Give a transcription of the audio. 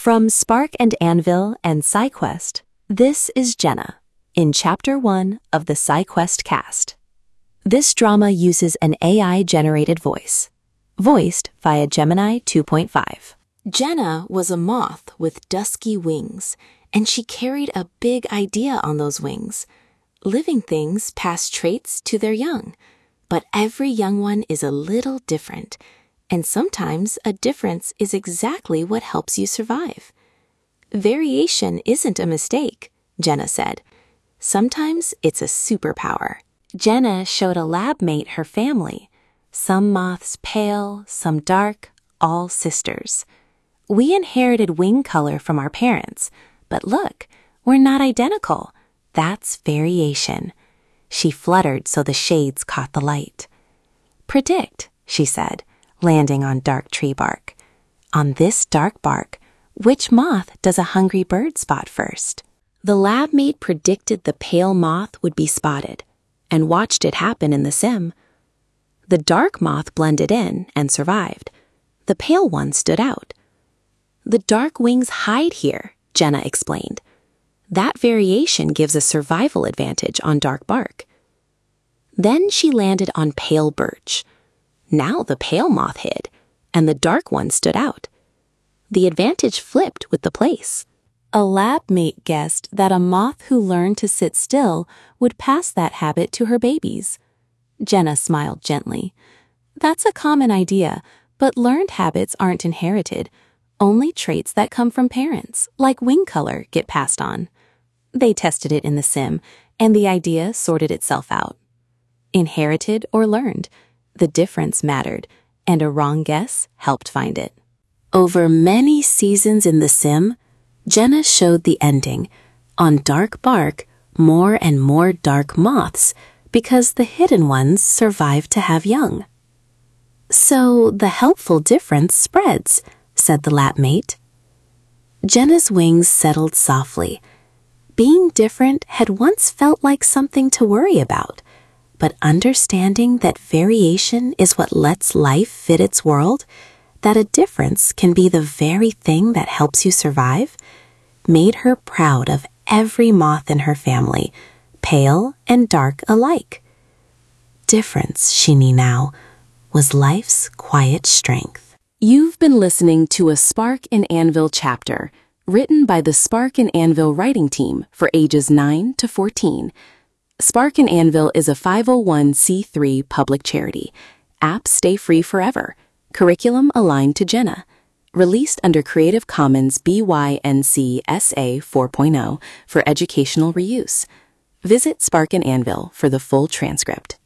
From Spark and Anvil and SciQuest, this is Jenna, in Chapter 1 of the SciQuest cast. This drama uses an AI-generated voice, voiced via Gemini 2.5. Jenna was a moth with dusky wings, and she carried a big idea on those wings. Living things pass traits to their young, but every young one is a little different, and sometimes a difference is exactly what helps you survive. Variation isn't a mistake, Jenna said. Sometimes it's a superpower. Jenna showed a lab mate her family. Some moths pale, some dark, all sisters. We inherited wing color from our parents, but look, we're not identical. That's variation. She fluttered so the shades caught the light. Predict, she said, landing on dark tree bark. On this dark bark, which moth does a hungry bird spot first? The lab mate predicted the pale moth would be spotted, and watched it happen in the sim. The dark moth blended in and survived. The pale one stood out. The dark wings hide here, Jenna explained. That variation gives a survival advantage on dark bark. Then she landed on pale birch. Now the pale moth hid, and the dark one stood out. The advantage flipped with the place. A lab mate guessed that a moth who learned to sit still would pass that habit to her babies. Jenna smiled gently. That's a common idea, but learned habits aren't inherited. Only traits that come from parents, like wing color, get passed on. They tested it in the sim, and the idea sorted itself out. Inherited or learned, the difference mattered, and a wrong guess helped find it. Over many seasons in the sim, Jenna showed the ending. On dark bark, more and more dark moths, because the hidden ones survived to have young. So the helpful difference spreads, said the lab mate. Jenna's wings settled softly. Being different had once felt like something to worry about, but understanding that variation is what lets life fit its world, that a difference can be the very thing that helps you survive, made her proud of every moth in her family, pale and dark alike. Difference, she knew now, was life's quiet strength. You've been listening to a Spark and Anvil chapter, written by the Spark and Anvil writing team for ages 9 to 14. Spark and Anvil is a 501c3 public charity. Apps stay free forever. Curriculum aligned to Jenna. Released under Creative Commons BY-NC SA 4.0 for educational reuse. Visit Spark and Anvil for the full transcript.